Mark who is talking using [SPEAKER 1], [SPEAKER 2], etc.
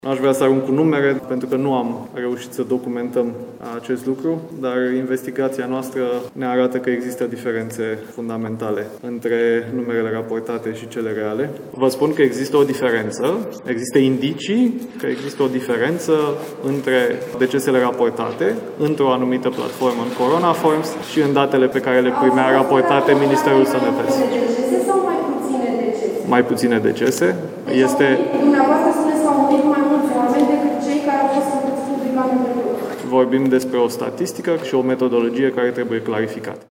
[SPEAKER 1] N-aș vrea să arunc cu numere, pentru că nu am reușit să documentăm acest lucru, dar investigația noastră ne arată că există diferențe fundamentale între numerele raportate și cele reale. Vă spun că există o diferență, există indicii că există o diferență între decesele raportate într-o anumită platformă în Corona Forms și în datele pe care le primea raportate Ministerul Sănătății. Mai puține decese.
[SPEAKER 2] Dumneavoastră spuneți că au murit mai mulți oameni decât cei care au fost publicați în trecut.
[SPEAKER 1] Vorbim despre o statistică și o metodologie care trebuie clarificată.